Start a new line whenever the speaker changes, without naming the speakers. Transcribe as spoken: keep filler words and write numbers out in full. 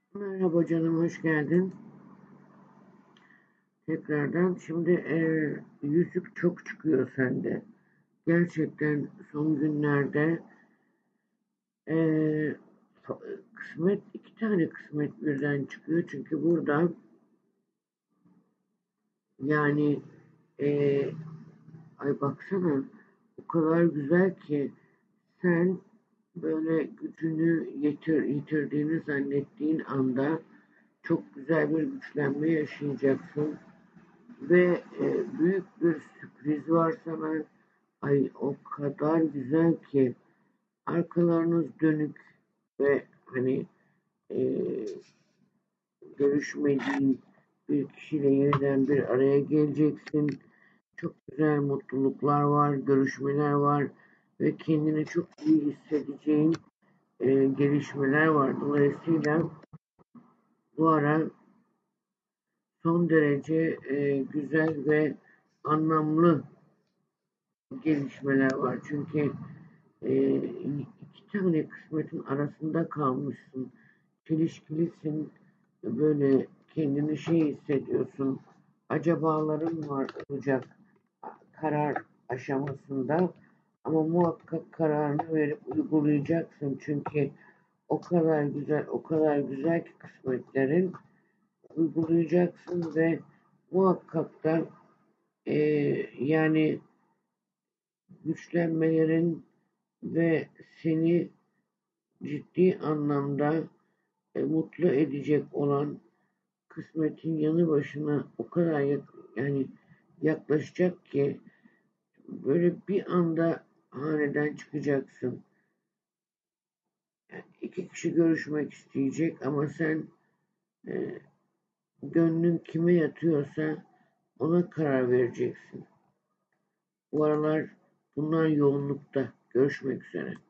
Merhaba canım, hoş geldin. Tekrardan şimdi e, yüzük çok çıkıyor sende. Gerçekten son günlerde e, kısmet, iki tane kısmet birden çıkıyor. Çünkü burada yani e, ay baksana o kadar güzel ki sen böyle gücünü yitir, yitirdiğini zannettiğin anda çok güzel bir güçlenme yaşayacaksın. Ve e, büyük bir sürpriz var sana. Ay o kadar güzel ki arkalarınız dönük ve hani e, görüşmediğin bir kişiyle yeniden bir araya geleceksin. Çok güzel mutluluklar var, görüşmeler var ve kendini çok iyi hissedeceğin e, gelişmeler var. Dolayısıyla bu ara son derece e, güzel ve anlamlı gelişmeler var. Çünkü e, iki tane kısmetin arasında kalmışsın. Çelişkilisin. Böyle kendini şey hissediyorsun. Acabaların var olacak karar aşamasında. Ama muhakkak kararını verip uygulayacaksın. Çünkü o kadar güzel, o kadar güzel ki kısmetlerin uygulayacaksın ve muhakkak da e, yani güçlenmelerin ve seni ciddi anlamda e, mutlu edecek olan kısmetin yanı başına o kadar yak- yani yaklaşacak ki böyle bir anda haneden çıkacaksın. Yani iki kişi görüşmek isteyecek ama sen e, gönlün kime yatıyorsa ona karar vereceksin. Bu aralar bunlar yoğunlukta. Görüşmek üzere.